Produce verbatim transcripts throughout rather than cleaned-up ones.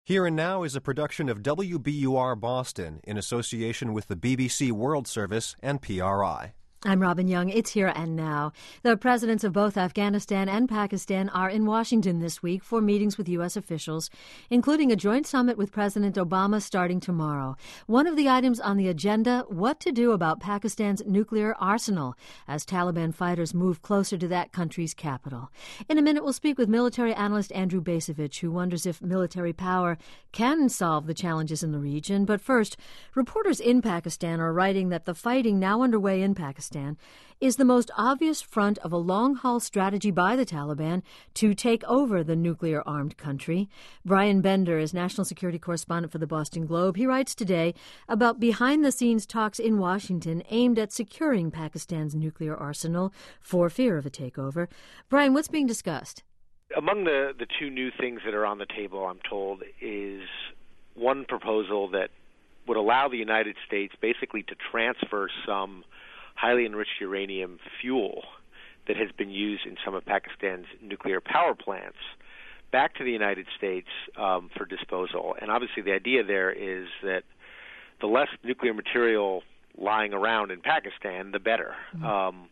Here and Now is a production of W B U R Boston in association with the B B C World Service and P R I. I'm Robin Young. It's Here and Now. The presidents of both Afghanistan and Pakistan are in Washington this week for meetings with U S officials, including a joint summit with President Obama starting tomorrow. One of the items on the agenda, what to do about Pakistan's nuclear arsenal as Taliban fighters move closer to that country's capital. In a minute, we'll speak with military analyst Andrew Bacevich, who wonders if military power can solve the challenges in the region. But first, reporters in Pakistan are writing that the fighting now underway in Pakistan is the most obvious front of a long-haul strategy by the Taliban to take over the nuclear-armed country. Brian Bender is national security correspondent for the Boston Globe. He writes today about behind-the-scenes talks in Washington aimed at securing Pakistan's nuclear arsenal for fear of a takeover. Brian, what's being discussed? Among the, the two new things that are on the table, I'm told, is one proposal that would allow the United States basically to transfer some highly enriched uranium fuel that has been used in some of Pakistan's nuclear power plants back to the United States um, for disposal. And obviously the idea there is that the less nuclear material lying around in Pakistan, the better. Mm-hmm. Um,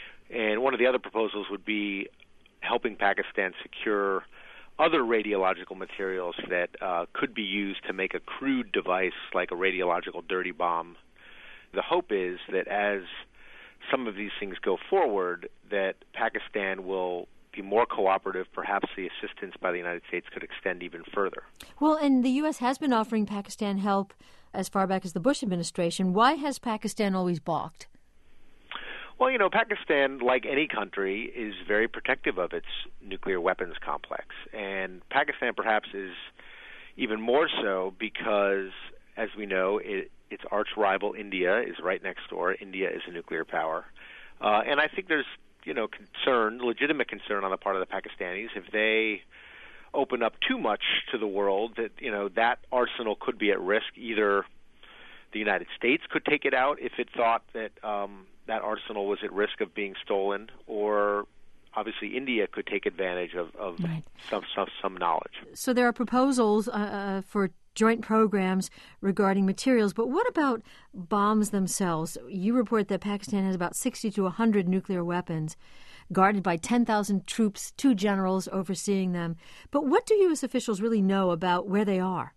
and one of the other proposals would be helping Pakistan secure other radiological materials that uh, could be used to make a crude device like a radiological dirty bomb. The hope is that as some of these things go forward, that Pakistan will be more cooperative. Perhaps the assistance by the United States could extend even further. Well, and the U S has been offering Pakistan help as far back as the Bush administration. Why has Pakistan always balked? Well, you know, Pakistan, like any country, is very protective of its nuclear weapons complex. And Pakistan perhaps is even more so because, as we know, it its arch rival India is right next door. India is a nuclear power. Uh, and I think there's, you know, concern, legitimate concern on the part of the Pakistanis if they open up too much to the world that, you know, that arsenal could be at risk. Either the United States could take it out if it thought that um, that arsenal was at risk of being stolen, or obviously India could take advantage of, of right. some, some some knowledge. So there are proposals uh, for joint programs regarding materials, but what about bombs themselves? You report that Pakistan has about sixty to one hundred nuclear weapons, guarded by ten thousand troops, two generals overseeing them. But what do U S officials really know about where they are?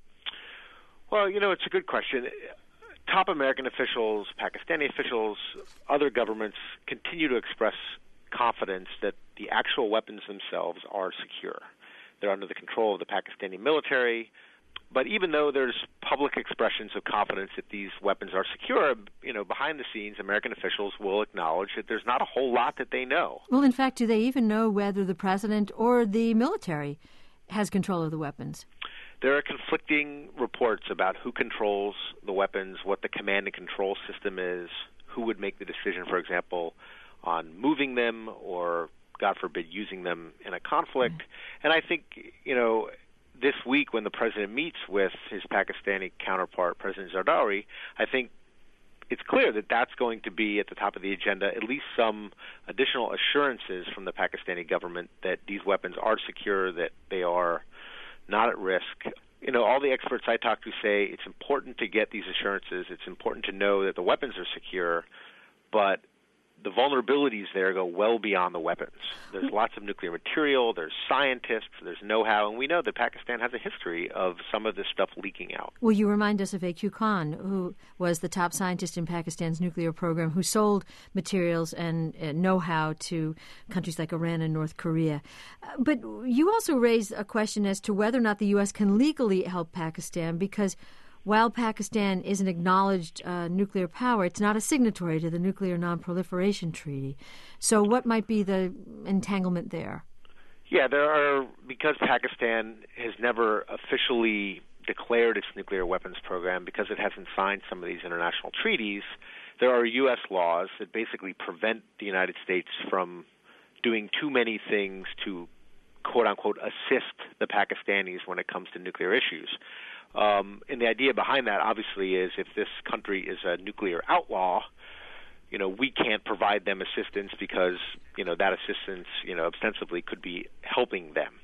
Well, you know, it's a good question. Top American officials, Pakistani officials, other governments continue to express confidence that the actual weapons themselves are secure. They're under the control of the Pakistani military. But even though there's public expressions of confidence that these weapons are secure, you know, behind the scenes, American officials will acknowledge that there's not a whole lot that they know. Well, in fact, do they even know whether the president or the military has control of the weapons? There are conflicting reports about who controls the weapons, what the command and control system is, who would make the decision, for example, on moving them or, God forbid, using them in a conflict. Mm-hmm. And I think, you know, this week when the president meets with his Pakistani counterpart, President Zardawi, I think it's clear that that's going to be at the top of the agenda, at least some additional assurances from the Pakistani government that these weapons are secure, that they are not at risk. You know, all the experts I talk to say it's important to get these assurances. It's important to know that the weapons are secure, but the vulnerabilities there go well beyond the weapons. There's lots of nuclear material, there's scientists, there's know-how, and we know that Pakistan has a history of some of this stuff leaking out. Well, you remind us of A Q Khan, who was the top scientist in Pakistan's nuclear program, who sold materials and uh, know-how to countries like Iran and North Korea. Uh, but you also raise a question as to whether or not the U S can legally help Pakistan, because while Pakistan is an acknowledged uh, nuclear power, it's not a signatory to the Nuclear Non-Proliferation Treaty. So what might be the entanglement there? Yeah, there are, because Pakistan has never officially declared its nuclear weapons program, because it hasn't signed some of these international treaties, there are U S laws that basically prevent the United States from doing too many things to, quote-unquote, assist the Pakistanis when it comes to nuclear issues. Um, and the idea behind that, obviously, is if this country is a nuclear outlaw, you know, we can't provide them assistance because, you know, that assistance, you know, ostensibly could be helping them.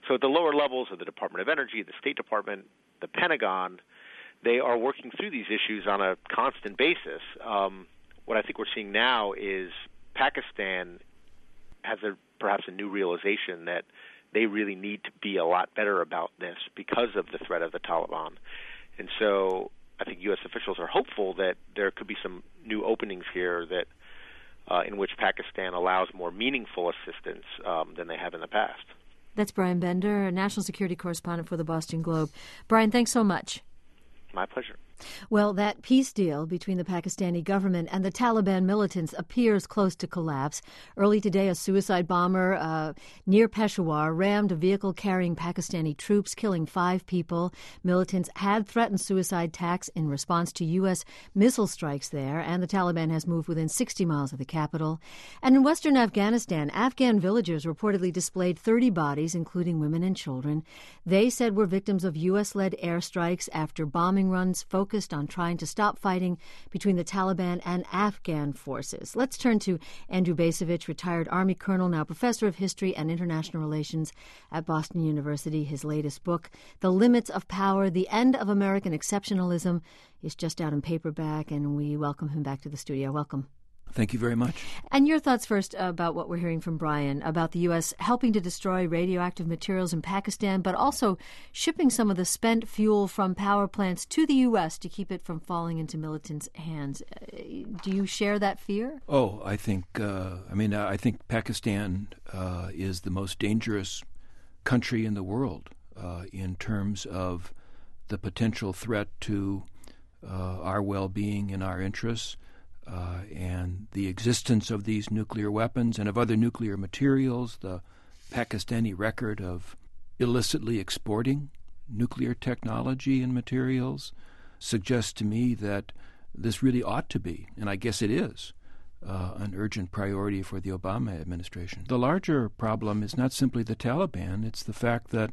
so at the lower levels of the Department of Energy, the State Department, the Pentagon, they are working through these issues on a constant basis. Um, what I think we're seeing now is Pakistan has a, perhaps a new realization that they really need to be a lot better about this because of the threat of the Taliban. And so I think U S officials are hopeful that there could be some new openings here that uh, in which Pakistan allows more meaningful assistance um, than they have in the past. That's Brian Bender, a national security correspondent for the Boston Globe. Brian, thanks so much. My pleasure. Well, that peace deal between the Pakistani government and the Taliban militants appears close to collapse. Early today, a suicide bomber uh, near Peshawar rammed a vehicle carrying Pakistani troops, killing five people. Militants had threatened suicide attacks in response to U S missile strikes there, and the Taliban has moved within sixty miles of the capital. And in western Afghanistan, Afghan villagers reportedly displayed thirty bodies, including women and children. They said were victims of U S-led airstrikes after bombing runs focused focused on trying to stop fighting between the Taliban and Afghan forces. Let's turn to Andrew Bacevich, retired Army colonel, now professor of history and international relations at Boston University. His latest book, The Limits of Power, The End of American Exceptionalism, is just out in paperback, and we welcome him back to the studio. Welcome. Thank you very much. And your thoughts first about what we're hearing from Brian, about the U S helping to destroy radioactive materials in Pakistan, but also shipping some of the spent fuel from power plants to the U S to keep it from falling into militants' hands. Do you share that fear? Oh, I think, uh, I mean, I think Pakistan uh, is the most dangerous country in the world uh, in terms of the potential threat to uh, our well-being and our interests. Uh, and the existence of these nuclear weapons and of other nuclear materials, the Pakistani record of illicitly exporting nuclear technology and materials suggests to me that this really ought to be, and I guess it is, uh, an urgent priority for the Obama administration. The larger problem is not simply the Taliban, it's the fact that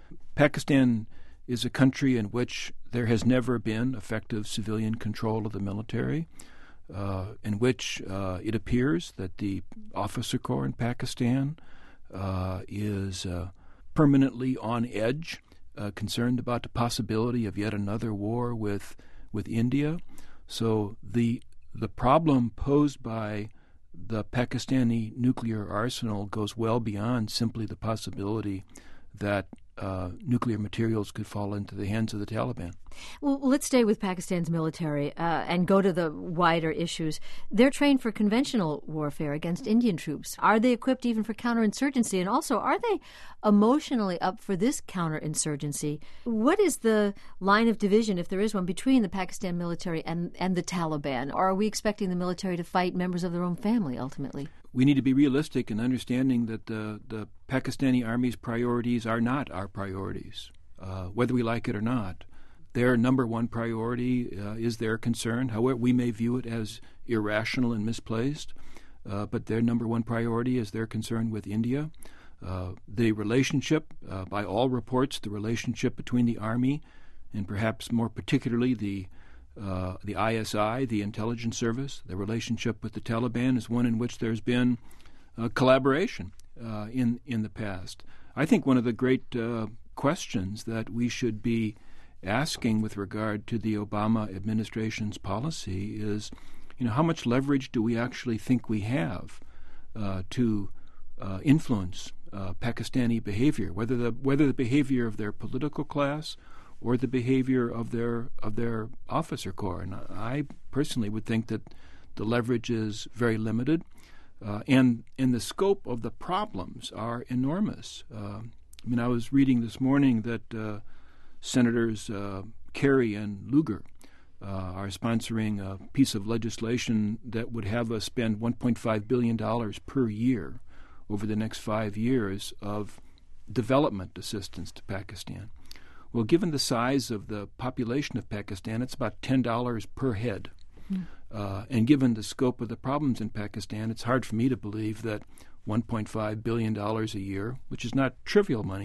Pakistan is a country in which there has never been effective civilian control of the military. Uh, in which uh, it appears that the officer corps in Pakistan uh, is uh, permanently on edge, uh, concerned about the possibility of yet another war with with India. So the the problem posed by the Pakistani nuclear arsenal goes well beyond simply the possibility that Uh, nuclear materials could fall into the hands of the Taliban. Well, let's stay with Pakistan's military uh, and go to the wider issues. They're trained for conventional warfare against Indian troops. Are they equipped even for counterinsurgency? And also, are they emotionally up for this counterinsurgency? What is the line of division, if there is one, between the Pakistan military and, and the Taliban? Or are we expecting the military to fight members of their own family, ultimately? We need to be realistic in understanding that the, the Pakistani Army's priorities are not our priorities, uh, whether we like it or not. Their number one priority uh, is their concern. However, we may view it as irrational and misplaced, uh, but their number one priority is their concern with India. Uh, the relationship, uh, by all reports, the relationship between the Army and perhaps more particularly the Uh, the I S I, the intelligence service, the relationship with the Taliban is one in which there's been uh, collaboration uh, in in the past. I think one of the great uh, questions that we should be asking with regard to the Obama administration's policy is, you know, how much leverage do we actually think we have uh, to uh, influence uh, Pakistani behavior, whether the whether the behavior of their political class or the behavior of their of their officer corps. And I personally would think that the leverage is very limited, uh, and and the scope of the problems are enormous. Uh, I mean, I was reading this morning that uh, Senators uh, Kerry and Lugar uh, are sponsoring a piece of legislation that would have us spend one point five billion dollars per year over the next five years of development assistance to Pakistan. Well, given the size of the population of Pakistan, it's about ten dollars per head. Mm. Uh, and given the scope of the problems in Pakistan, it's hard for me to believe that one point five billion dollars a year, which is not trivial money,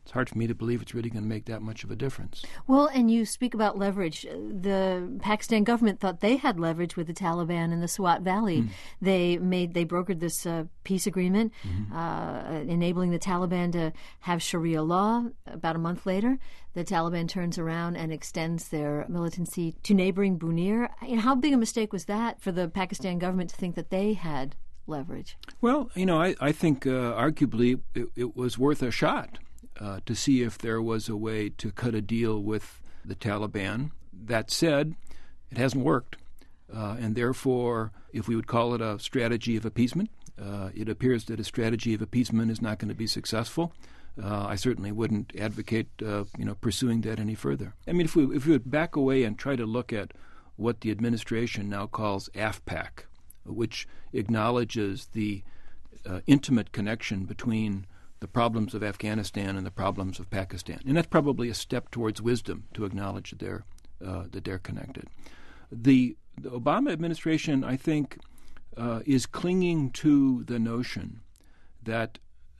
it's hard for me to believe it's really going to make that much of a difference. Well, and you speak about leverage. The Pakistan government thought they had leverage with the Taliban in the Swat Valley. Mm. They made they brokered this uh, peace agreement, mm-hmm. uh, enabling the Taliban to have Sharia law. About a month later, the Taliban turns around and extends their militancy to neighboring Bunir. And how big a mistake was that for the Pakistan government to think that they had leverage? Well, you know, I, I think uh, arguably it, it was worth a shot. Uh, to see if there was a way to cut a deal with the Taliban. That said, it hasn't worked. Uh, and therefore, if we would call it a strategy of appeasement, uh, it appears that a strategy of appeasement is not going to be successful. Uh, I certainly wouldn't advocate, uh, you know, pursuing that any further. I mean, if we if we would back away and try to look at what the administration now calls AFPAC, which acknowledges the uh, intimate connection between the problems of Afghanistan and the problems of Pakistan. And that's probably a step towards wisdom to acknowledge that they're, uh, that they're connected. The, the Obama administration, I think, uh, is clinging to the notion that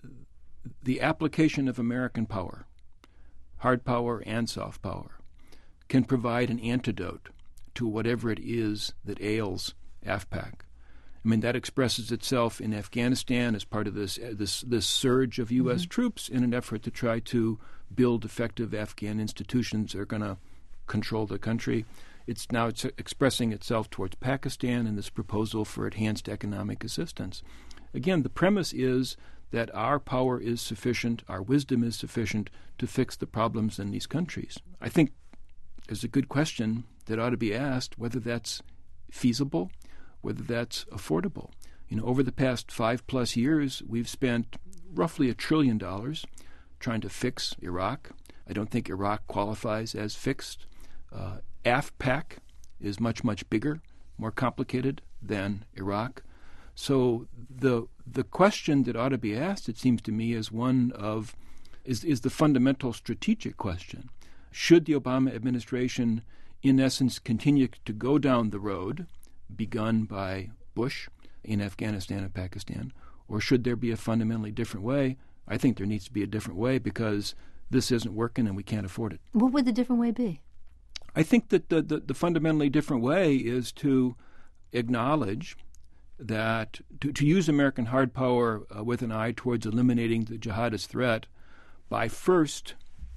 the application of American power, hard power and soft power, can provide an antidote to whatever it is that ails AFPAC. I mean, that expresses itself in Afghanistan as part of this this this surge of U S Mm-hmm. troops in an effort to try to build effective Afghan institutions that are going to control the country. It's now it's expressing itself towards Pakistan in this proposal for enhanced economic assistance. Again, the premise is that our power is sufficient, our wisdom is sufficient to fix the problems in these countries. I think there's a good question that ought to be asked whether that's feasible, whether that's affordable. You know, over the past five plus years, we've spent roughly a trillion dollars trying to fix Iraq. I don't think Iraq qualifies as fixed. Uh, AFPAC is much, much bigger, more complicated than Iraq. So the the question that ought to be asked, it seems to me, is one of is is the fundamental strategic question. Should the Obama administration, in essence, continue to go down the road begun by Bush in Afghanistan and Pakistan, or should there be a fundamentally different way? I think there needs to be a different way because this isn't working and we can't afford it. What would the different way be? I think that the, the, the fundamentally different way is to acknowledge that to, to use American hard power uh, with an eye towards eliminating the jihadist threat by first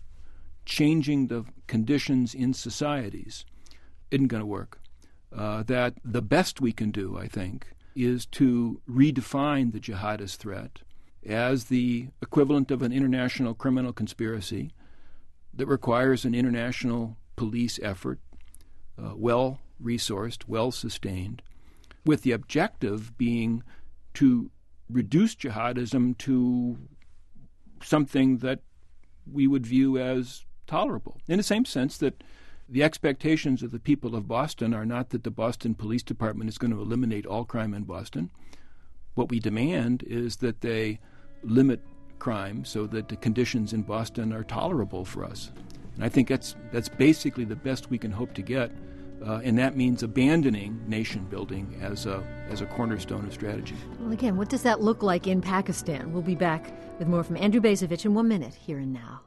changing the conditions in societies isn't going to work. Uh, that the best we can do, I think, is to redefine the jihadist threat as the equivalent of an international criminal conspiracy that requires an international police effort, uh, well-resourced, well-sustained, with the objective being to reduce jihadism to something that we would view as tolerable, in the same sense that the expectations of the people of Boston are not that the Boston Police Department is going to eliminate all crime in Boston. What we demand is that they limit crime so that the conditions in Boston are tolerable for us. And I think that's that's basically the best we can hope to get, uh, and that means abandoning nation building as a as a cornerstone of strategy. Well, again, what does that look like in Pakistan? We'll be back with more from Andrew Bacevich in one minute, Here and Now.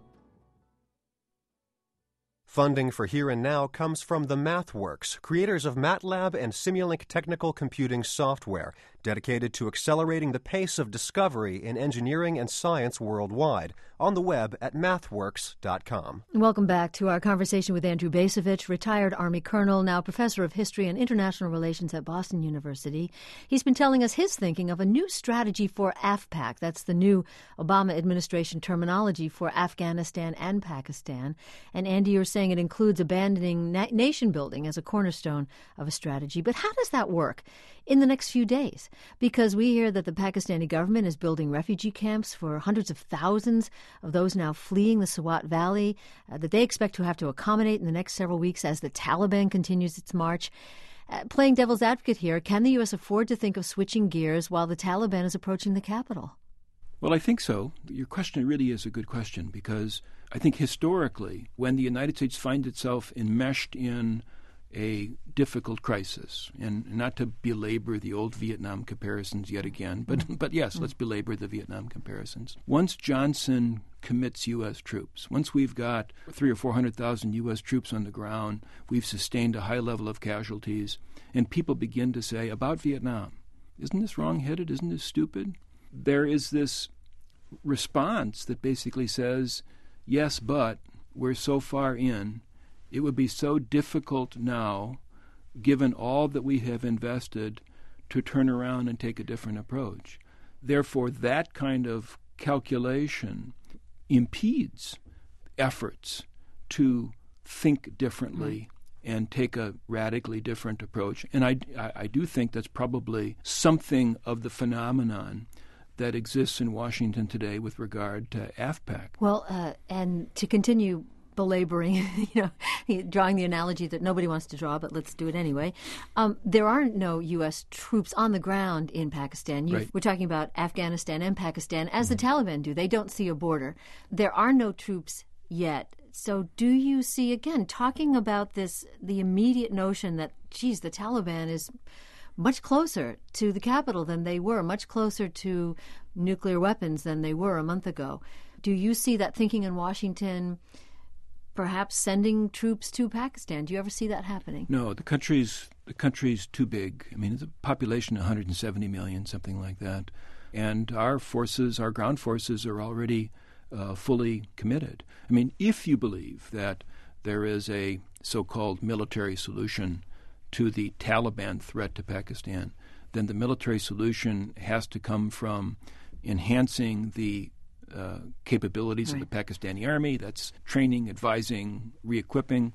Funding for Here and Now comes from the MathWorks, creators of MATLAB and Simulink technical computing software, dedicated to accelerating the pace of discovery in engineering and science worldwide, on the web at mathworks dot com. Welcome back to our conversation with Andrew Bacevich, retired Army colonel, now professor of history and international relations at Boston University. He's been telling us his thinking of a new strategy for AFPAC. That's the new Obama administration terminology for Afghanistan and Pakistan. And Andy, you're saying it includes abandoning na- nation building as a cornerstone of a strategy. But how does that work in the next few days? Because we hear that the Pakistani government is building refugee camps for hundreds of thousands of those now fleeing the Swat Valley, uh, that they expect to have to accommodate in the next several weeks as the Taliban continues its march. Uh, playing devil's advocate here, can the U S afford to think of switching gears while the Taliban is approaching the capital? Well, I think so. Your question really is a good question because I think historically, when the United States finds itself enmeshed in a difficult crisis, and not to belabor the old Vietnam comparisons yet again, but but yes, let's belabor the Vietnam comparisons. Once Johnson commits U S troops, once we've got three or four hundred thousand U S troops on the ground, we've sustained a high level of casualties, and people begin to say about Vietnam, isn't this wrong-headed? Isn't this stupid? There is this response that basically says, yes, but we're so far in, it would be so difficult now, given all that we have invested, to turn around and take a different approach. Therefore, that kind of calculation impedes efforts to think differently mm. and take a radically different approach. And I, I, I do think that's probably something of the phenomenon that exists in Washington today with regard to AFPAC. Well, uh, and to continue belaboring, you know, drawing the analogy that nobody wants to draw, but let's do it anyway. Um, there are no U S troops on the ground in Pakistan. You've, right. We're talking about Afghanistan and Pakistan, as mm-hmm. the Taliban do. They don't see a border. There are no troops yet. So do you see, again, talking about this, the immediate notion that, geez, the Taliban is much closer to the capital than they were, much closer to nuclear weapons than they were a month ago. Do you see that thinking in Washington, perhaps sending troops to Pakistan? Do you ever see that happening? No, the country's the country's too big. I mean, it's a population of one hundred seventy million, something like that. And our forces, our ground forces, are already uh, fully committed. I mean, if you believe that there is a so-called military solution to the Taliban threat to Pakistan, then the military solution has to come from enhancing the Uh, capabilities right. of the Pakistani army. That's training, advising, re-equipping,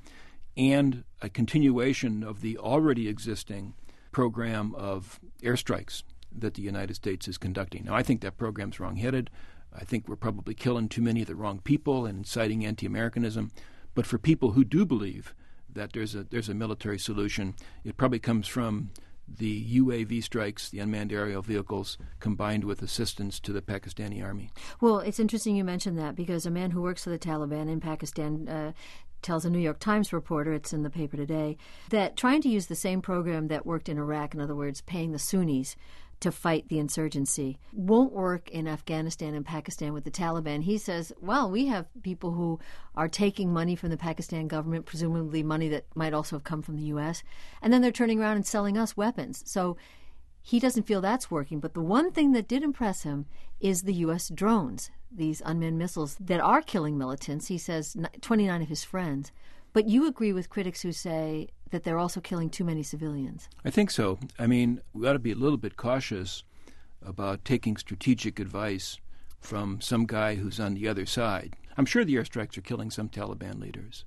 and a continuation of the already existing program of airstrikes that the United States is conducting. Now, I think that program's wrong-headed. I think we're probably killing too many of the wrong people and inciting anti-Americanism. But for people who do believe that there's a there's a military solution, it probably comes from the U A V strikes, the unmanned aerial vehicles, combined with assistance to the Pakistani army. Well, it's interesting you mentioned that, because a man who works for the Taliban in Pakistan uh, tells a New York Times reporter, it's in the paper today, that trying to use the same program that worked in Iraq, in other words, paying the Sunnis to fight the insurgency, won't work in Afghanistan and Pakistan with the Taliban. He says, well, we have people who are taking money from the Pakistan government, presumably money that might also have come from the U S, and then they're turning around and selling us weapons. So he doesn't feel that's working. But the one thing that did impress him is the U S drones, these unmanned missiles that are killing militants. He says twenty-nine of his friends. But you agree with critics who say that they're also killing too many civilians. I think so. I mean, we ought to be a little bit cautious about taking strategic advice from some guy who's on the other side. I'm sure the airstrikes are killing some Taliban leaders.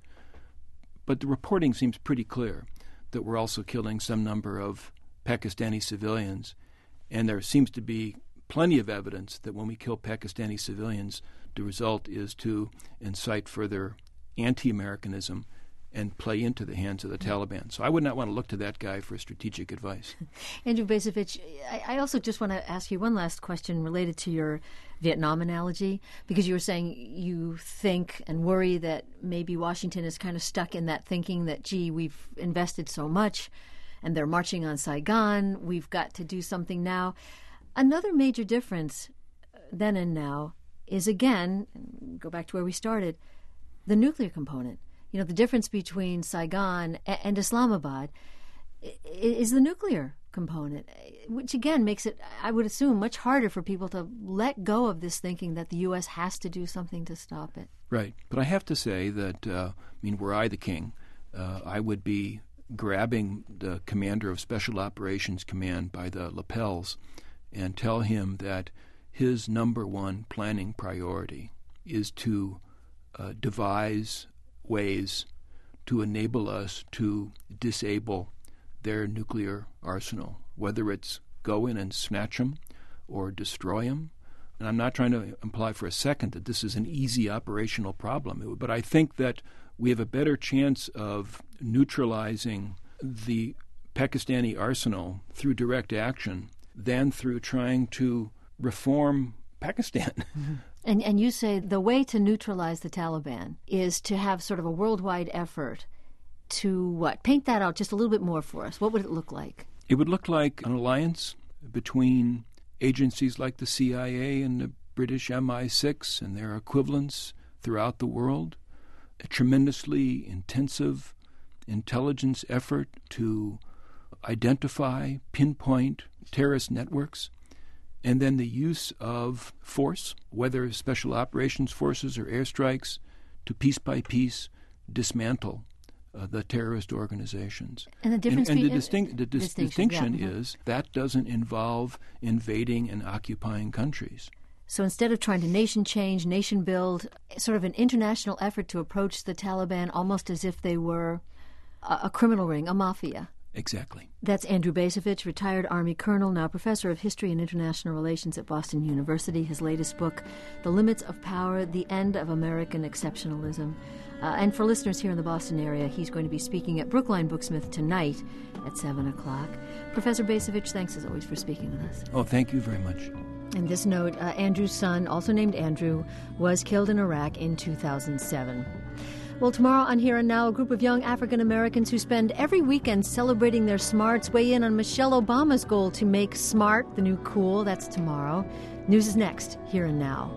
But the reporting seems pretty clear that we're also killing some number of Pakistani civilians. And there seems to be plenty of evidence that when we kill Pakistani civilians, the result is to incite further anti-Americanism and play into the hands of the Taliban. So I would not want to look to that guy for strategic advice. Andrew Bacevich, I, I also just want to ask you one last question related to your Vietnam analogy, because you were saying you think and worry that maybe Washington is kind of stuck in that thinking that, gee, we've invested so much and they're marching on Saigon, we've got to do something now. Another major difference then and now is, again, go back to where we started, the nuclear component. You know, the difference between Saigon and Islamabad is the nuclear component, which again makes it, I would assume, much harder for people to let go of this thinking that the U S has to do something to stop it. Right. But I have to say that, uh, I mean, were I the king, uh, I would be grabbing the commander of Special Operations Command by the lapels and tell him that his number one planning priority is to uh, devise ways to enable us to disable their nuclear arsenal, whether it's go in and snatch them or destroy them. And I'm not trying to imply for a second that this is an easy operational problem, but I think that we have a better chance of neutralizing the Pakistani arsenal through direct action than through trying to reform Pakistan. Mm-hmm. And and you say the way to neutralize the Taliban is to have sort of a worldwide effort to what? Paint that out just a little bit more for us. What would it look like? It would look like an alliance between agencies like the C I A and the British M I six and their equivalents throughout the world, a tremendously intensive intelligence effort to identify, pinpoint terrorist networks, and then the use of force, whether special operations forces or airstrikes, to piece by piece dismantle uh, the terrorist organizations. And the difference and, and be- the, distinct, the dis- distinction, distinction yeah. is that doesn't involve invading and occupying countries. So instead of trying to nation change, nation build, sort of an international effort to approach the Taliban almost as if they were a, a criminal ring, a mafia. Exactly. That's Andrew Bacevich, retired Army colonel, now professor of history and international relations at Boston University. His latest book, The Limits of Power, The End of American Exceptionalism. Uh, and for listeners here in the Boston area, he's going to be speaking at Brookline Booksmith tonight at seven o'clock. Professor Bacevich, thanks as always for speaking with us. Oh, thank you very much. And this note, uh, Andrew's son, also named Andrew, was killed in Iraq in two thousand seven. Well, tomorrow on Here and Now, a group of young African Americans who spend every weekend celebrating their smarts weigh in on Michelle Obama's goal to make smart the new cool. That's tomorrow. News is next, Here and Now.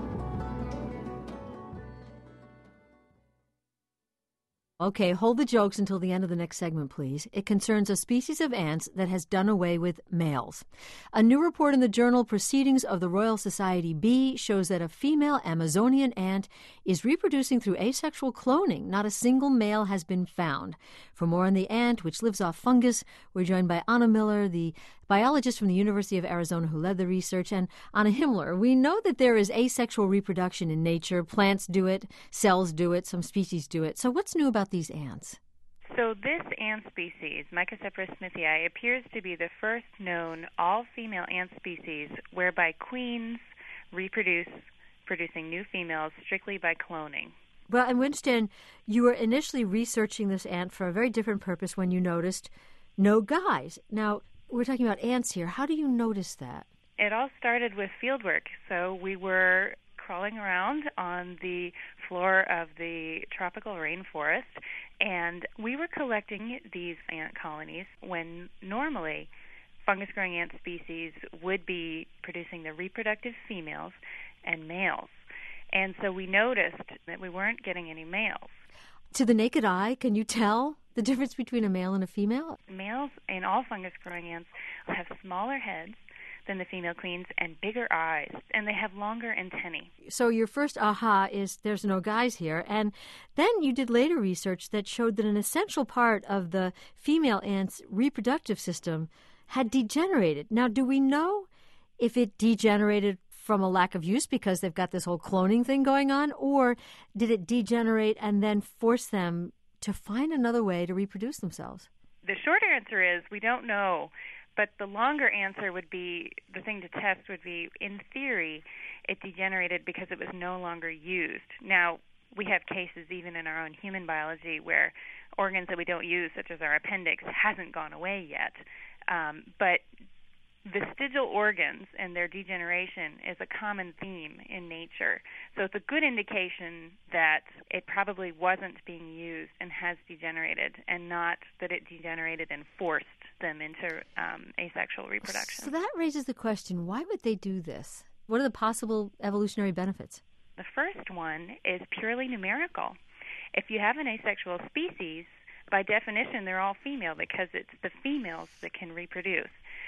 Okay, hold the jokes until the end of the next segment, please. It concerns a species of ants that has done away with males. A new report in the journal Proceedings of the Royal Society B shows that a female Amazonian ant is reproducing through asexual cloning. Not a single male has been found. For more on the ant, which lives off fungus, we're joined by Anna Miller, the biologist from the University of Arizona who led the research. And Anna Himmler, we know that there is asexual reproduction in nature. Plants do it, cells do it, some species do it. So what's new about these ants? So this ant species, Mycocephalus smithii, appears to be the first known all-female ant species whereby queens reproduce, producing new females strictly by cloning. Well, I understand you were initially researching this ant for a very different purpose when you noticed no guys. Now, we're talking about ants here. How do you notice that? It all started with field work. So we were crawling around on the floor of the tropical rainforest, and we were collecting these ant colonies when normally fungus-growing ant species would be producing the reproductive females and males. And so we noticed that we weren't getting any males. To the naked eye, can you tell the difference between a male and a female? Males in all fungus-growing ants have smaller heads than the female queens and bigger eyes, and they have longer antennae. So your first aha is there's no guys here, and then you did later research that showed that an essential part of the female ant's reproductive system had degenerated. Now, do we know if it degenerated from a lack of use because they've got this whole cloning thing going on, or did it degenerate and then force them to find another way to reproduce themselves? The short answer is we don't know, but the longer answer would be, the thing to test would be, in theory, it degenerated because it was no longer used. Now, we have cases even in our own human biology where organs that we don't use, such as our appendix, hasn't gone away yet. Um, but vestigial organs and their degeneration is a common theme in nature. So it's a good indication that it probably wasn't being used and has degenerated, and not that it degenerated and forced them into um, asexual reproduction. So that raises the question, why would they do this? What are the possible evolutionary benefits? The first one is purely numerical. If you have an asexual species, by definition, they're all female because it's the females that can reproduce.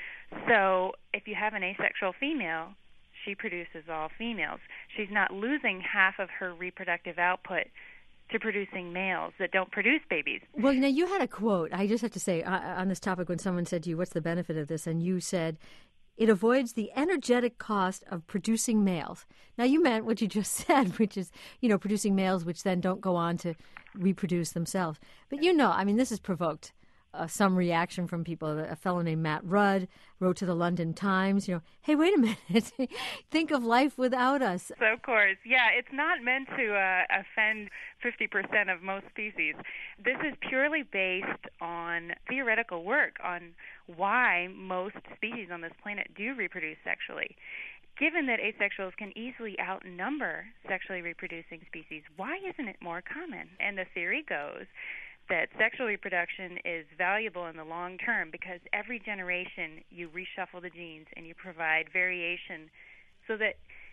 So if you have an asexual female, she produces all females. She's not losing half of her reproductive output to producing males that don't produce babies. Well, now you had a quote, I just have to say, uh, on this topic when someone said to you, what's the benefit of this? And you said, it avoids the energetic cost of producing males. Now, you meant what you just said, which is, you know, producing males which then don't go on to reproduce themselves. But you know, I mean, this has provoked Uh, some reaction from people. A fellow named Matt Rudd wrote to the London Times, you know, hey, wait a minute, think of life without us. So, of course, yeah, it's not meant to uh, offend fifty percent of most species. This is purely based on theoretical work on why most species on this planet do reproduce sexually. Given that asexuals can easily outnumber sexually reproducing species, why isn't it more common? And the theory goes that sexual reproduction is valuable in the long term because every generation you reshuffle the genes and you provide variation so that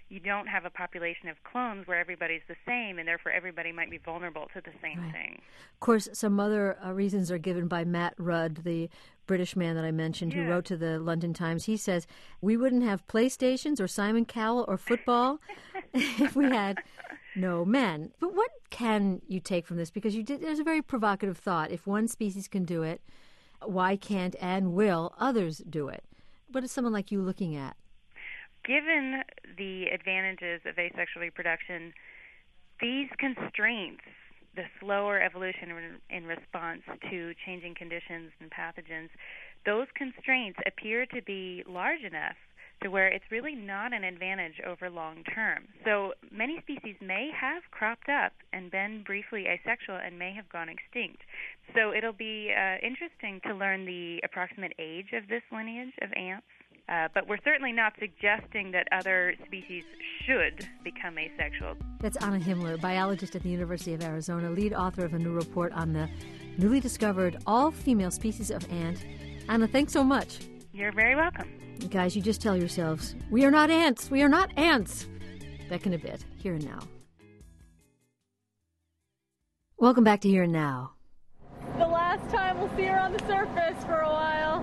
you don't have a population of clones where everybody's the same, and therefore everybody might be vulnerable to the same right. thing. Of course, some other uh, reasons are given by Matt Rudd, the British man that I mentioned, yeah. who wrote to the London Times. He says, we wouldn't have PlayStations or Simon Cowell or football if we had no men. But what can you take from this? Because you did, there's a very provocative thought. If one species can do it, why can't and will others do it? What is someone like you looking at? Given the advantages of asexual reproduction, these constraints, the slower evolution in response to changing conditions and pathogens, those constraints appear to be large enough to where it's really not an advantage over long term. So many species may have cropped up and been briefly asexual and may have gone extinct. So it'll be uh, interesting to learn the approximate age of this lineage of ants. Uh, but we're certainly not suggesting that other species should become asexual. That's Anna Himmler, biologist at the University of Arizona, lead author of a new report on the newly discovered all-female species of ant. Anna, thanks so much. You're very welcome. Guys, you just tell yourselves, we are not ants. We are not ants. Back in a bit. Here and Now. Welcome back to Here and Now. The last time we'll see her on the surface for a while.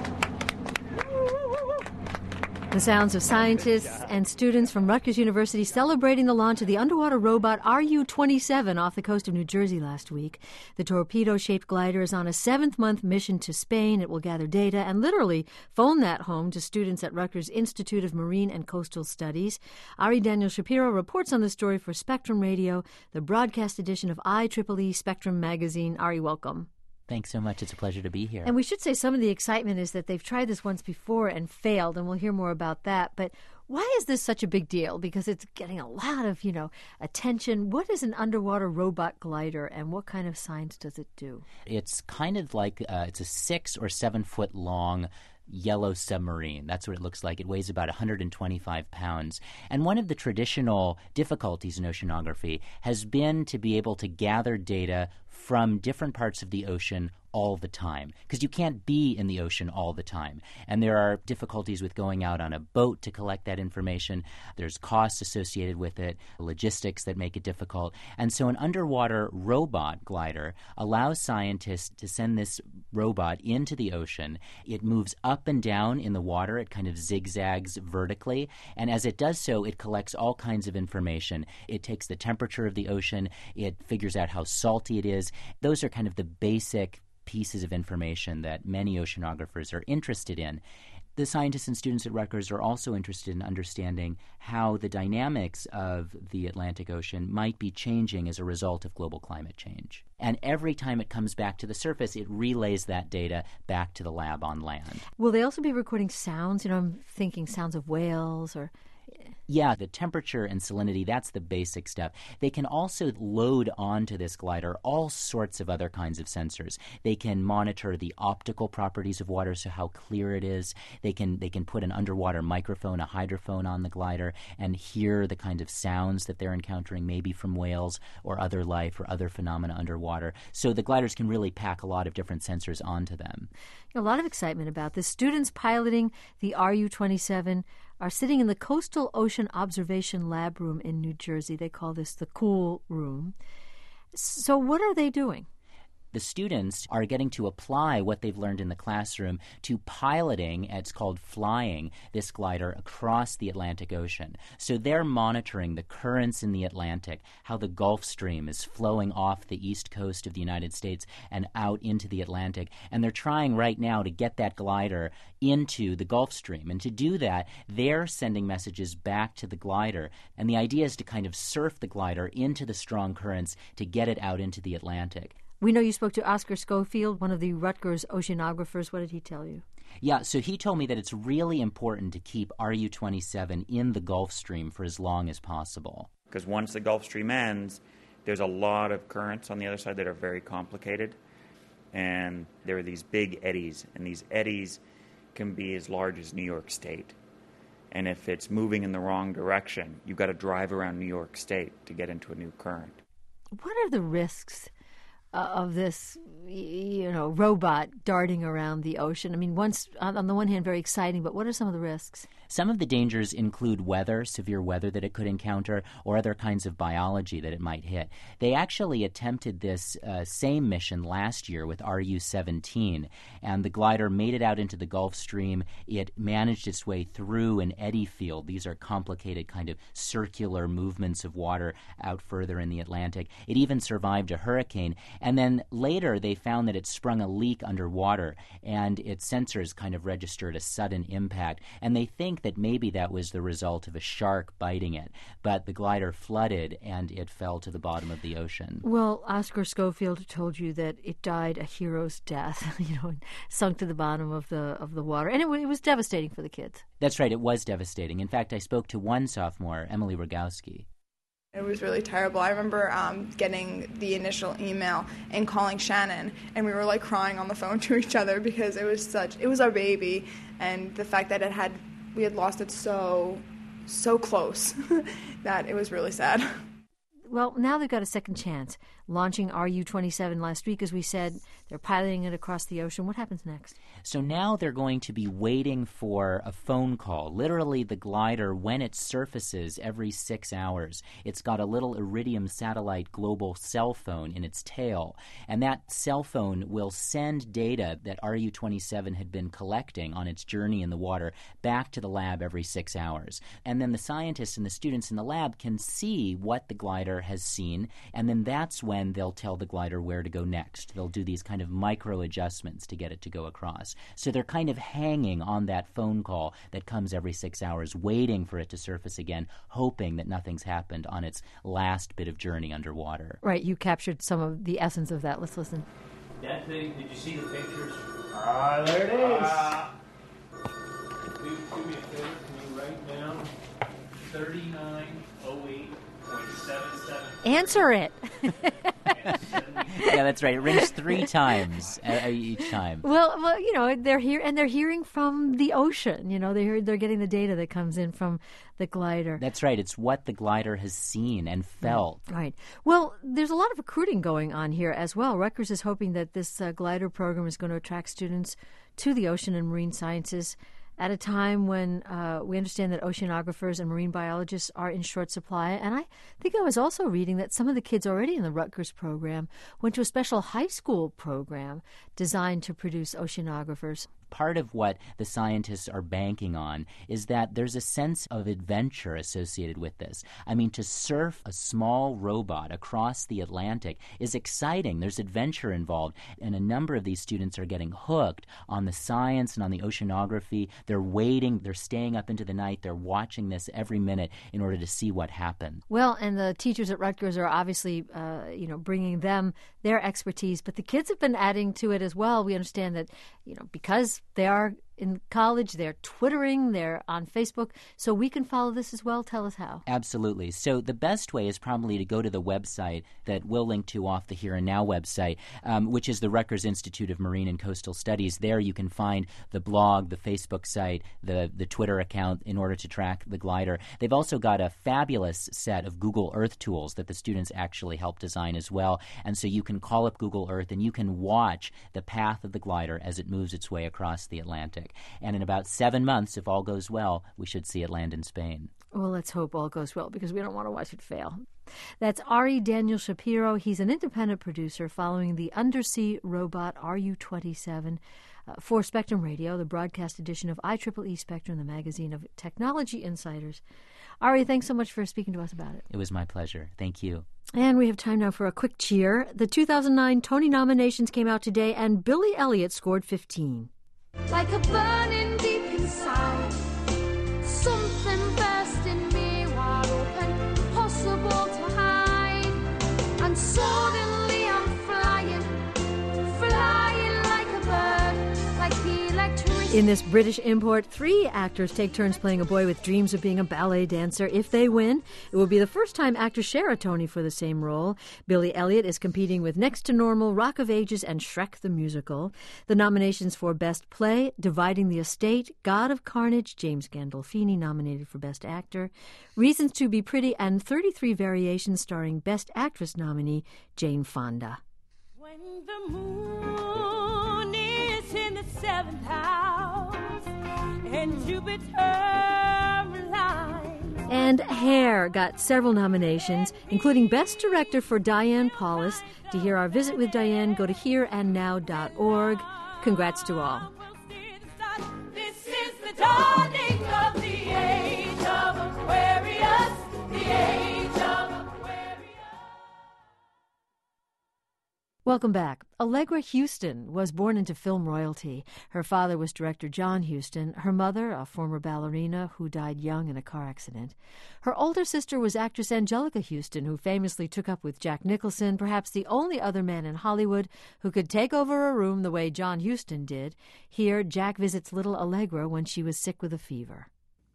The sounds of scientists and students from Rutgers University celebrating the launch of the underwater robot R U twenty-seven off the coast of New Jersey last week. The torpedo-shaped glider is on a seventh-month mission to Spain. It will gather data and literally phone that home to students at Rutgers Institute of Marine and Coastal Studies. Ari Daniel Shapiro reports on the story for Spectrum Radio, the broadcast edition of I triple E Spectrum magazine. Ari, welcome. Thanks so much. It's a pleasure to be here. And we should say some of the excitement is that they've tried this once before and failed, and we'll hear more about that. But why is this such a big deal? Because it's getting a lot of, you know, attention. What is an underwater robot glider, and what kind of science does it do? It's kind of like uh, it's a six or seven foot long yellow submarine. That's what it looks like. It weighs about one hundred twenty-five pounds. And one of the traditional difficulties in oceanography has been to be able to gather data from different parts of the ocean all the time, because you can't be in the ocean all the time. And there are difficulties with going out on a boat to collect that information. There's costs associated with it, logistics that make it difficult. And so an underwater robot glider allows scientists to send this robot into the ocean. It moves up and down in the water. It kind of zigzags vertically. And as it does so, it collects all kinds of information. It takes the temperature of the ocean. It figures out how salty it is. Those are kind of the basic pieces of information that many oceanographers are interested in. The scientists and students at Rutgers are also interested in understanding how the dynamics of the Atlantic Ocean might be changing as a result of global climate change. And every time it comes back to the surface, it relays that data back to the lab on land. Will they also be recording sounds? You know, I'm thinking sounds of whales or... Yeah, the temperature and salinity, that's the basic stuff. They can also load onto this glider all sorts of other kinds of sensors. They can monitor the optical properties of water, so how clear it is. They can they can put an underwater microphone, a hydrophone on the glider, and hear the kind of sounds that they're encountering, maybe from whales or other life or other phenomena underwater. So the gliders can really pack a lot of different sensors onto them. A lot of excitement about this. Students piloting the R U twenty-seven are sitting in the Coastal Ocean Observation Lab room in New Jersey. They call this the Cool Room. So what are they doing? The students are getting to apply what they've learned in the classroom to piloting, it's called flying, this glider across the Atlantic Ocean. So they're monitoring the currents in the Atlantic, how the Gulf Stream is flowing off the east coast of the United States and out into the Atlantic. And they're trying right now to get that glider into the Gulf Stream. And to do that, they're sending messages back to the glider. And the idea is to kind of surf the glider into the strong currents to get it out into the Atlantic. We know you spoke to Oscar Schofield, one of the Rutgers oceanographers. What did he tell you? Yeah, so he told me that it's really important to keep R U twenty-seven in the Gulf Stream for as long as possible. Because once the Gulf Stream ends, there's a lot of currents on the other side that are very complicated. And there are these big eddies, and these eddies can be as large as New York State. And if it's moving in the wrong direction, you've got to drive around New York State to get into a new current. What are the risks of this, you know, robot darting around the ocean? I mean, once on the one hand, very exciting, but what are some of the risks? Some of the dangers include weather, severe weather that it could encounter, or other kinds of biology that it might hit. They actually attempted this uh, same mission last year with R U seventeen, and the glider made it out into the Gulf Stream. It managed its way through an eddy field. These are complicated kind of circular movements of water out further in the Atlantic. It even survived a hurricane, and then later they found that it sprung a leak underwater, and its sensors kind of registered a sudden impact, and they think that maybe that was the result of a shark biting it. But the glider flooded, and it fell to the bottom of the ocean. Well, Oscar Schofield told you that it died a hero's death, you know, and sunk to the bottom of the of the water, and it, w- it was devastating for the kids. That's right, it was devastating. In fact, I spoke to one sophomore, Emily Rogowski. It was really terrible. I remember um, getting the initial email and calling Shannon, and we were like crying on the phone to each other because it was such, it was our baby, and the fact that it had, we had lost it so, so close that it was really sad. Well, now they've got a second chance. Launching R U twenty-seven last week, as we said, they're piloting it across the ocean. What happens next? So now they're going to be waiting for a phone call. Literally, the glider, when it surfaces every six hours, it's got a little Iridium satellite global cell phone in its tail. And that cell phone will send data that R U twenty-seven had been collecting on its journey in the water back to the lab every six hours. And then the scientists and the students in the lab can see what the glider has seen, and then that's when they'll tell the glider where to go next. They'll do these kind of micro adjustments to get it to go across. So they're kind of hanging on that phone call that comes every six hours, waiting for it to surface again, hoping that nothing's happened on its last bit of journey underwater. Right, you captured some of the essence of that. Let's listen. That thing, did you see the pictures? Ah, there it is. Uh, do, do me a favor, can you write down thirty-nine oh eight point seven seven? Answer it. Yeah, that's right. It rings three times uh, each time. Well, well, you know, they're here and they're hearing from the ocean. You know, they're they're getting the data that comes in from the glider. That's right. It's what the glider has seen and felt. Right. right. Well, there's a lot of recruiting going on here as well. Rutgers is hoping that this uh, glider program is going to attract students to the ocean and marine sciences at a time when uh, we understand that oceanographers and marine biologists are in short supply. And I think I was also reading that some of the kids already in the Rutgers program went to a special high school program designed to produce oceanographers. Part of what the scientists are banking on is that there's a sense of adventure associated with this. I mean, to surf a small robot across the Atlantic is exciting. There's adventure involved, and a number of these students are getting hooked on the science and on the oceanography. They're waiting, they're staying up into the night, they're watching this every minute in order to see what happens. Well, and the teachers at Rutgers are obviously, uh, you know, bringing them their expertise, but the kids have been adding to it as well. We understand that, you know, because they are in college, they're Twittering, they're on Facebook, so we can follow this as well. Tell us how. Absolutely. So the best way is probably to go to the website that we'll link to off the Here and Now website, um, which is the Rutgers Institute of Marine and Coastal Studies. There you can find the blog, the Facebook site, the, the Twitter account in order to track the glider. They've also got a fabulous set of Google Earth tools that the students actually help design as well. And so you can call up Google Earth and you can watch the path of the glider as it moves its way across the Atlantic. And in about seven months, if all goes well, we should see it land in Spain. Well, let's hope all goes well, because we don't want to watch it fail. That's Ari Daniel Shapiro. He's an independent producer following the undersea robot R U twenty-seven uh, for Spectrum Radio, the broadcast edition of I triple E Spectrum, the magazine of technology insiders. Ari, thanks so much for speaking to us about it. It was my pleasure. Thank you. And we have time now for a quick cheer. The two thousand nine Tony nominations came out today, and Billy Elliot scored fifteen. Like a burning deep inside, something burst in me wide open, impossible to hide. And suddenly I'm flying, flying like a bird, like the electricity. In this British import, three actors take turns playing a boy with dreams of being a ballet dancer. If they win, it will be the first time actors share a Tony for the same role. Billy Elliot is competing with Next to Normal, Rock of Ages, and Shrek the Musical. The nominations for Best Play: Dividing the Estate, God of Carnage, James Gandolfini nominated for Best Actor, Reasons to be Pretty, and thirty-three Variations starring Best Actress nominee Jane Fonda. When the moon is in the seventh house and Jupiter align. And Hair got several nominations, including Best Director for Diane Paulus. To hear our visit with Diane, go to here and now dot org. Congrats to all. This is the dawning of the age of Aquarius, the age of Aquarius. Welcome back. Allegra Houston was born into film royalty. Her father was director John Huston, her mother a former ballerina who died young in a car accident. Her older sister was actress Angelica Houston, who famously took up with Jack Nicholson, perhaps the only other man in Hollywood who could take over a room the way John Huston did. Here, Jack visits little Allegra when she was sick with a fever.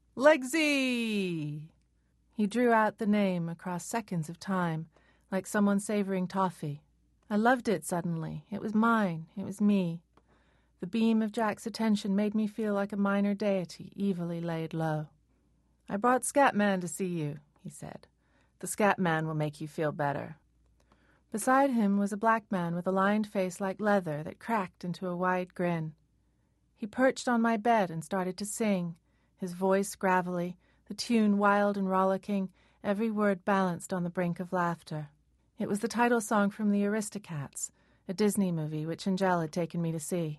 Legsy! He drew out the name across seconds of time, like someone savoring toffee. I loved it suddenly. It was mine. It was me. The beam of Jack's attention made me feel like a minor deity evilly laid low. I brought Scatman to see you, he said. The Scatman will make you feel better. Beside him was a black man with a lined face like leather that cracked into a wide grin. He perched on my bed and started to sing, his voice gravelly, the tune wild and rollicking, every word balanced on the brink of laughter. It was the title song from The Aristocats, a Disney movie which Angel had taken me to see.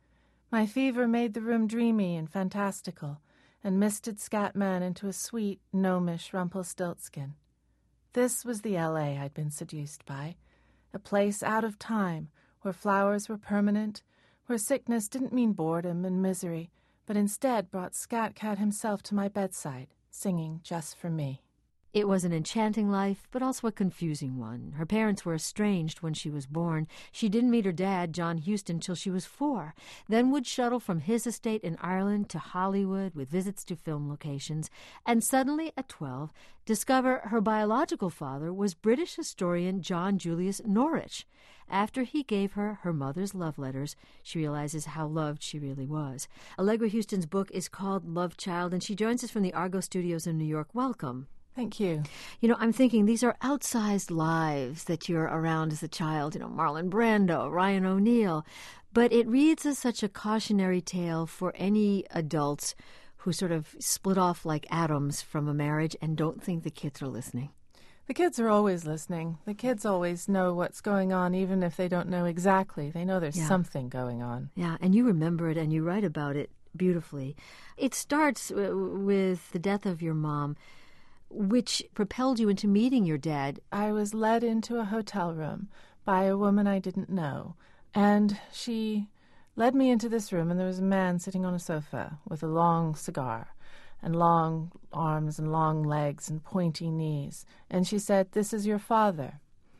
My fever made the room dreamy and fantastical, and misted Scatman into a sweet, gnomish Rumpelstiltskin. This was the L A I'd been seduced by, a place out of time, where flowers were permanent, where sickness didn't mean boredom and misery, but instead brought Scat Cat himself to my bedside, singing just for me. It was an enchanting life, but also a confusing one. Her parents were estranged when she was born. She didn't meet her dad, John Huston, till she was four, then would shuttle from his estate in Ireland to Hollywood with visits to film locations, and suddenly, at twelve, discover her biological father was British historian John Julius Norwich. After he gave her her mother's love letters, she realizes how loved she really was. Allegra Houston's book is called Love Child, and she joins us from the Argo Studios in New York. Welcome. Thank you. You know, I'm thinking these are outsized lives that you're around as a child, you know, Marlon Brando, Ryan O'Neal, but it reads as such a cautionary tale for any adults who sort of split off like atoms from a marriage and don't think the kids are listening. The kids are always listening. The kids always know what's going on, even if they don't know exactly. They know there's yeah. something going on. Yeah, and you remember it and you write about it beautifully. It starts w- with the death of your mom, which propelled you into meeting your dad. I was led into a hotel room by a woman I didn't know, and she led me into this room, and there was a man sitting on a sofa with a long cigar and long arms and long legs and pointy knees, and she said, "This is your father."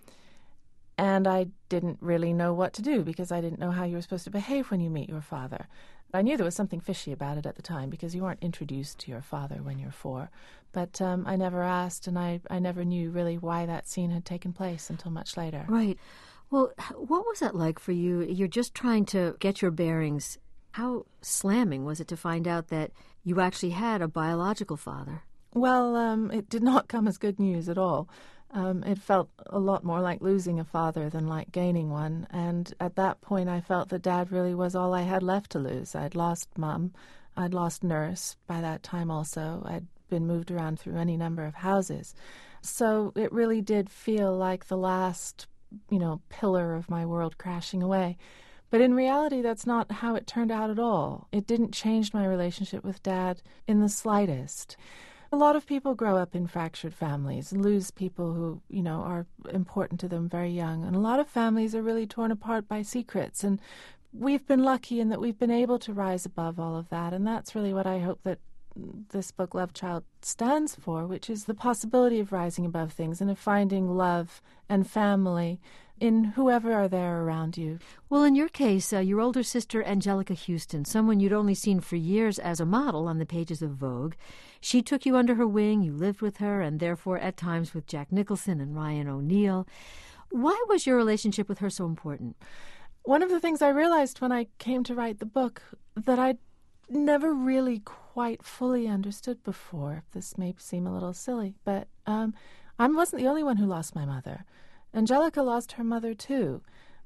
And I didn't really know what to do because I didn't know how you were supposed to behave when you meet your father. I knew there was something fishy about it at the time because you weren't introduced to your father when you're four. But um, I never asked, and I, I never knew really why that scene had taken place until much later. Right. Well, what was that like for you? You're just trying to get your bearings. How slamming was it to find out that you actually had a biological father? Well, um, it did not come as good news at all. Um, it felt a lot more like losing a father than like gaining one, and at that point I felt that Dad really was all I had left to lose. I'd lost Mom, I'd lost Nurse by that time also. I'd been moved around through any number of houses. So it really did feel like the last, you know, pillar of my world crashing away. But in reality, that's not how it turned out at all. It didn't change my relationship with Dad in the slightest. A lot of people grow up in fractured families and lose people who, you know, are important to them very young. And a lot of families are really torn apart by secrets. And we've been lucky in that we've been able to rise above all of that. And that's really what I hope that this book, Love Child, stands for, which is the possibility of rising above things and of finding love and family in whoever are there around you. Well, in your case, uh, your older sister, Angelica Houston, someone you'd only seen for years as a model on the pages of Vogue, she took you under her wing, you lived with her, and therefore at times with Jack Nicholson and Ryan O'Neal. Why was your relationship with her so important? One of the things I realized when I came to write the book that I'd never really quite fully understood before, this may seem a little silly, but um, I wasn't the only one who lost my mother. Angelica lost her mother, too.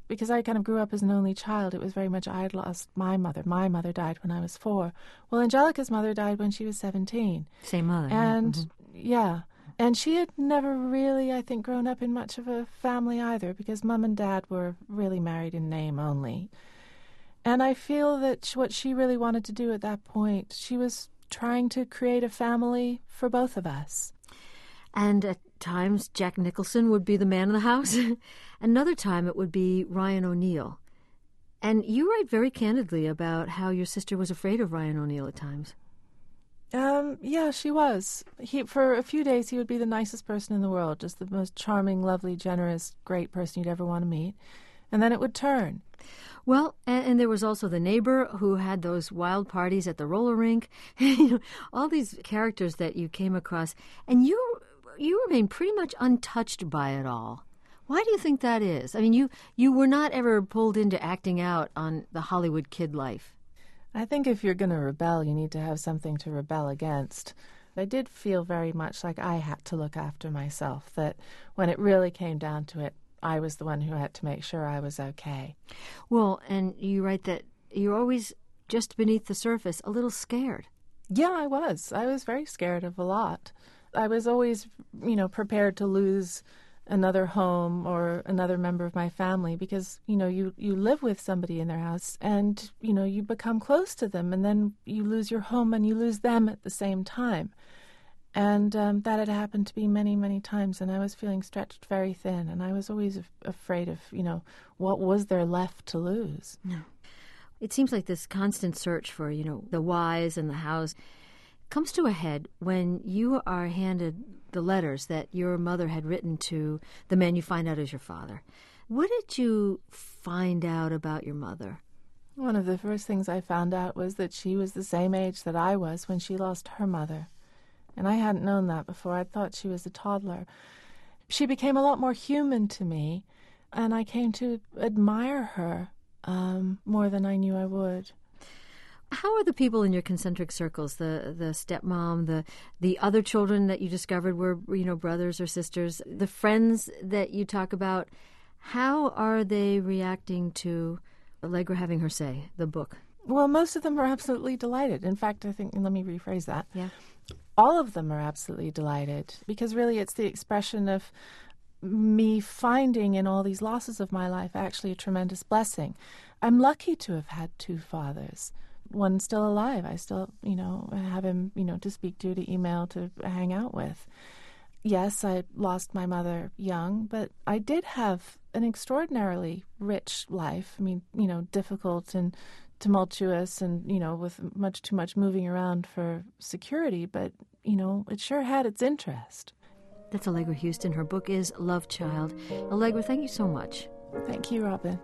because I kind of grew up as an only child, it was very much I had lost my mother. My mother died when I was four. Well, Angelica's mother died when she was seventeen. Same mother. And, mm-hmm. yeah. And she had never really, I think, grown up in much of a family either, because Mum and Dad were really married in name only. And I feel that what she really wanted to do at that point, she was trying to create a family for both of us. And at times, Jack Nicholson would be the man in the house. Another time, it would be Ryan O'Neal. And you write very candidly about how your sister was afraid of Ryan O'Neal at times. Um, yeah, she was. He, for a few days, he would be the nicest person in the world, just the most charming, lovely, generous, great person you'd ever want to meet. And then it would turn. Well, and, and there was also the neighbor who had those wild parties at the roller rink. You know, all these characters that you came across. And you you remain pretty much untouched by it all. Why do you think that is? I mean, you, you were not ever pulled into acting out on the Hollywood kid life. I think if you're going to rebel, you need to have something to rebel against. I did feel very much like I had to look after myself, that when it really came down to it, I was the one who had to make sure I was okay. Well, and you write that you're always just beneath the surface, a little scared. Yeah, I was. I was very scared of a lot. I was always, you know, prepared to lose another home or another member of my family because, you know, you, you live with somebody in their house and, you know, you become close to them and then you lose your home and you lose them at the same time. And um, that had happened to me many, many times, and I was feeling stretched very thin, and I was always af- afraid of, you know, what was there left to lose? No. It seems like this constant search for, you know, the whys and the hows comes to a head when you are handed the letters that your mother had written to the man you find out is your father. What did you find out about your mother? One of the first things I found out was that she was the same age that I was when she lost her mother. And I hadn't known that before. I thought she was a toddler. She became a lot more human to me, and I came to admire her um, more than I knew I would. How are the people in your concentric circles, the the stepmom, the the other children that you discovered were, you know, brothers or sisters, the friends that you talk about, how are they reacting to Allegra having her say, the book? Well, most of them are absolutely delighted. In fact, I think, let me rephrase that. Yeah. All of them are absolutely delighted because really it's the expression of me finding in all these losses of my life actually a tremendous blessing. I'm lucky to have had two fathers. One's still alive. I still, you know, have him, you know, to speak to, to email, to hang out with. Yes, I lost my mother young, but I did have an extraordinarily rich life. I mean, you know, difficult and tumultuous and, you know, with much too much moving around for security, but, you know, it sure had its interest. That's Allegra Houston. Her book is Love Child. Allegra, thank you so much. Thank you, Robin.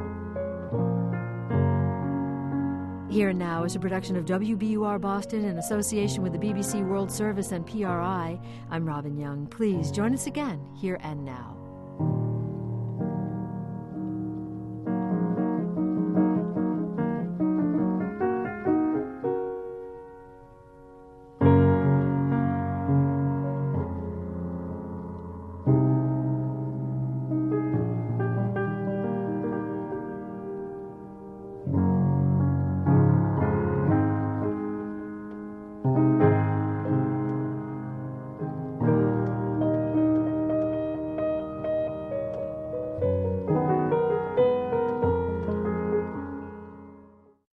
Here and Now is a production of W B U R Boston in association with the B B C World Service and P R I. I'm Robin Young. Please join us again, Here and Now.